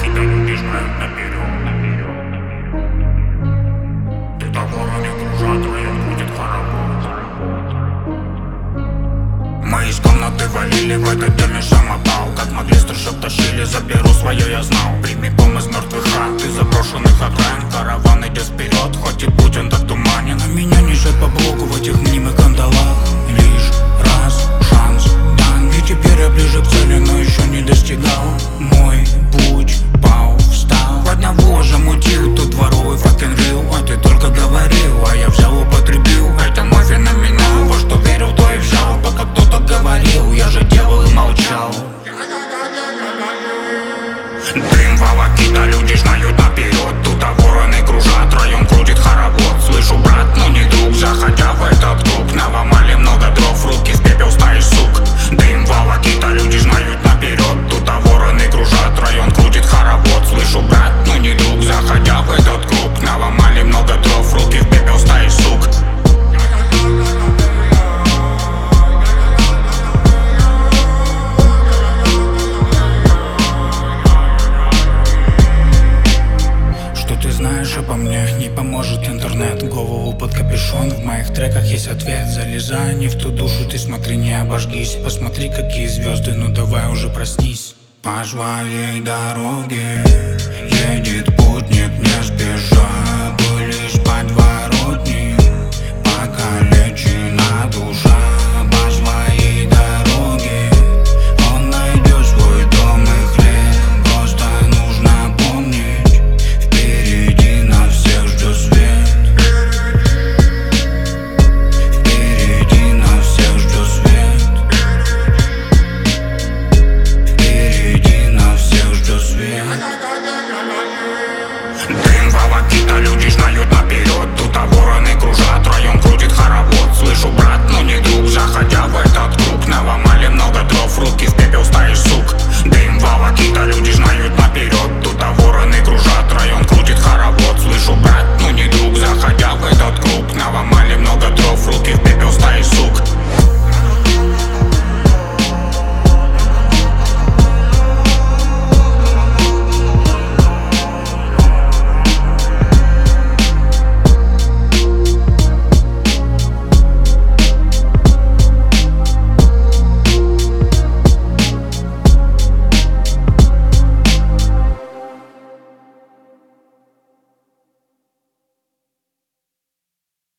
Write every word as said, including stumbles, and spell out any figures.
тебя люди знают наперед. Ты того не кружат, район будет хоровод. Мы из комнаты валили, в этот дом сам опал. Как могли, стружок тащили, заберу свое я знал. Прямиком из мертвых хат и заброшенных окраин. Караван идет вперед, хоть и путь он так туманен. А меня несет по блоку в этих мнимых кандалах. Лишь раз шанс дан, и теперь я ближе к цели, но еще не достигал. Мой путь пал, встал, одного замутил, тут дворовый fucking real. А ты только говорил, а я взял употребил. Это мой феноменал, во что верил, то и взял. Пока кто-то говорил, я же делал и молчал. Дым, волокита, люди знают наперед. Тут а вороны кружат, район крутит хоровод. Слышу, брат, но не друг, заходя в этот круг. Наломали много дров, руки в пепел стаи сук. Дым, волокита, люди знают наперед. Тут а вороны кружат, район крутит хоровод. Слышу, брат, но не друг, заходя в этот круг. Наломали много дров, руки в пепел стаи сук. Знаешь обо мне, не поможет интернет. Голову под капюшон, в моих треках есть ответ. Залезай не в ту душу, ты смотри, не обожгись. Посмотри, какие звезды, ну давай уже проснись. По своей дороге едет путник, не спеши.